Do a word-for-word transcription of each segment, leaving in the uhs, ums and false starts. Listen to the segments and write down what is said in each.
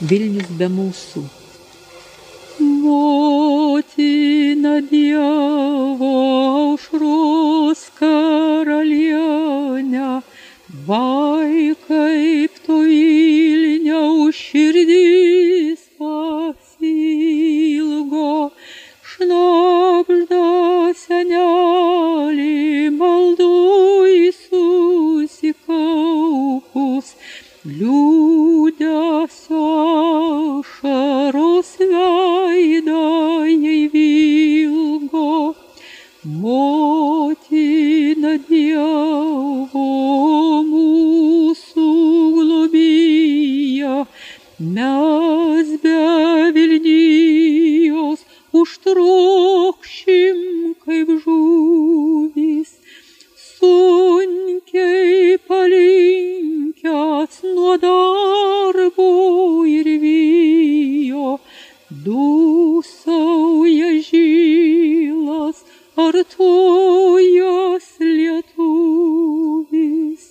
Vilnius be mūsų. Motina Dievo aušros karalienė, vaikai to Vilniaus širdis pasilgo, šnabžda senelį maldoj susikaupus, liūdesio ašaros veidą jai vilgo. Motina Dievo mūsų globėja, mes be Vilnijos užtrokšim kaip žuvys, sunkiai palinkęs nuo darbo ir vijo, dūsauja žilas artojas lietuvis.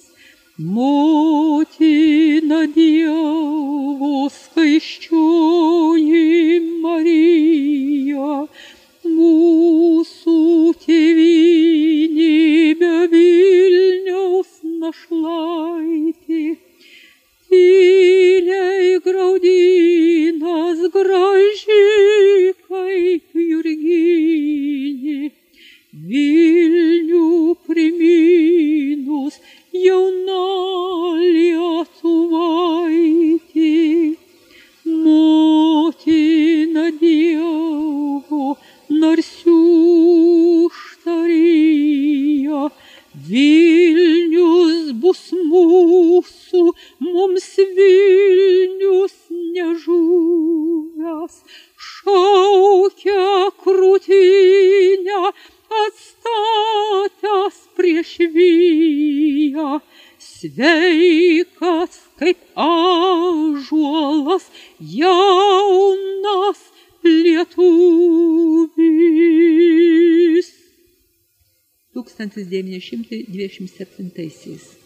Motina Dievo skaisčioji Marija, mūsų tėvynė be Vilniaus našlaitė, tyliai graudynas graži kaip Jurginė, Vilnių priminus jauna Lietuvaitė. Motina Dievo narsių štarija, Vilnius bus mūsų, mums Vilnius nežuvęs, šaukia krūtinę atstatęs prieš vyją, sveikas kaip ąžuolas jaunas lietuvis. tūkstantis devyni šimtai dvidešimt septintaisiais.